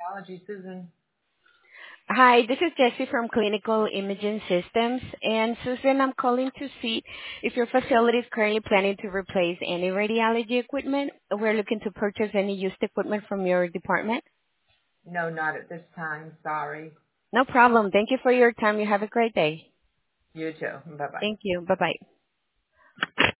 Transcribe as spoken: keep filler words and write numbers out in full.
Radiology, Susan. Hi, this is Jessie from Clinical Imaging Systems. And Susan, I'm calling to see if your facility is currently planning to replace any radiology equipment. We're looking to purchase any used equipment from your department. No, not at this time. Sorry. No problem. Thank you for your time. You have a great day. You too. Bye-bye. Thank you. Bye-bye.